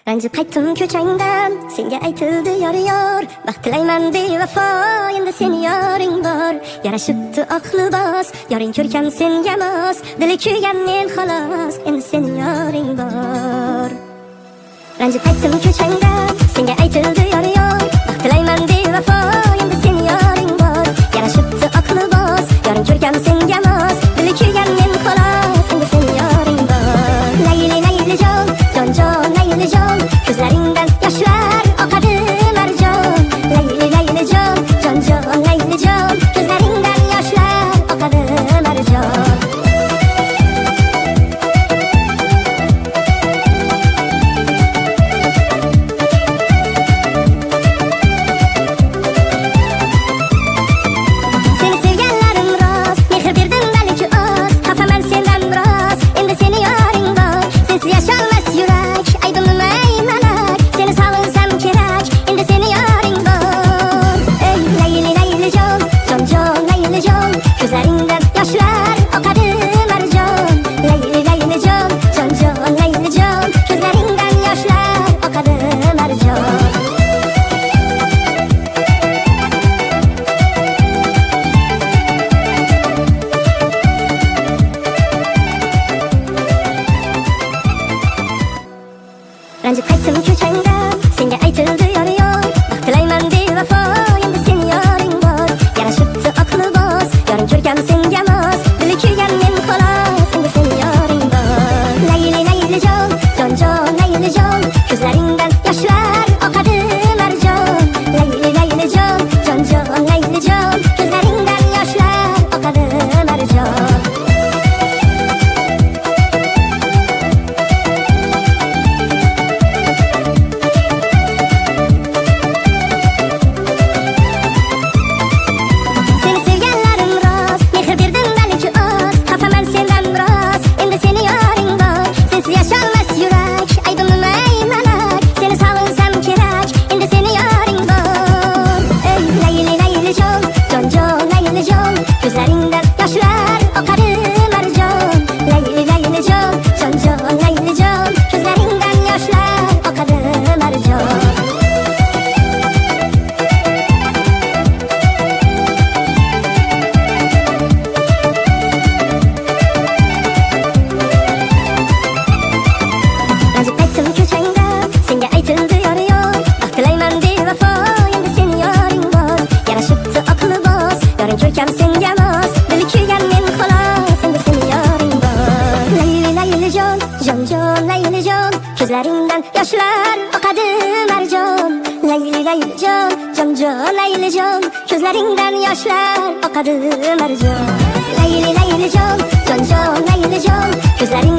Ranjib qaytdim ko'changdan, senga aytildi yor, baxt tilayman bevafo, endi seni yoring bor. Yarashibdi oq libos, yoring ko'rkam senga mos, dili kuygan men xolos, endi seni yoring bor. Ranjib qaytdim ko'changdan, senga aytildi yor, baxt tilayman bevafo, endi seni yoring bor. Yarashibdi oq libos, yoring ko'rkam senga mos, dili kuygan men xolos, endi seni yoring bor. Layli layli jon, jon jon layli jon, ko'zlaringdan yoshlar oqadi marjon. Layli layli jon, jon jon layli jon, ko'zlaringdan yoshlar oqadi marjon. Seni sevganlarim rost, mehr berdim balki oz, xafaman sendan biroz, endi seni yoring bor. Sensiz yasholmas yurak, aybim nima malak, seni sog'insam kerak, endi seni yoring bor. Ey layli layli jon, jon jon layli jon, ko'zlaringdan yoshlar oqadi marjon. Layli layli jon, jon jon layli jon, ko'zlaringdan yoshlar oqadi marjon. Ranjib qaytdim ko'changdan, senga aytildi yor, baxt tilayman bevafo, endi seni yoring bor. Yarashibdi oq libos, yoring ko'rkam senga mos, dili kuygan men xolos, endi seni yoring bor. Layli layli jon, jon jon layli jon, ko'zlaringdan yoshlar oqadi marjon. Layli layli jon, jon jon layli jon, ko'zlaringdan yoshlar oqadi marjon. Seni sevganlarim rost, mehr berdim balki oz, xafaman sendan biroz, endi seni yoring bor. Sensiz yasholmas yurak, aybim nima malak, seni sog'insam kerak, endi seni yoring bor. Ey layli layli jon, jon jon layli jon, ko'zlaringdan yoshlar oqadi marjon. Layli layli jon, jon jon layli jon, ko'zlaringdan yoshlar oqadi marjon. Ranjib qaytdim ko'changdan, senga aytildi yor, baxt tilayman bevafo, endi seni yoring bor. Yarashibdi oq libos, yoring ko'rkam senga mos, dili kuygan men xolos, endi seni yoring bor. Layli layli jon, jon jon layli jon, ko'zlaringdan yoshlar oqadi marjon. Layli layli jon, jon jon layli jon, ko'zlaringdan yoshlar oqadi marjon. Layli layli jon, jon jon layli jon, ko'zlaring